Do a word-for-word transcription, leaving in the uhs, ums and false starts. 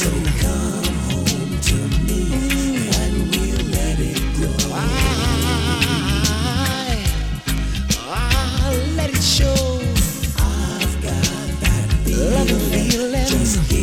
come home to me and we'll let it grow. I, I'll let it show. I've got that feeling. Just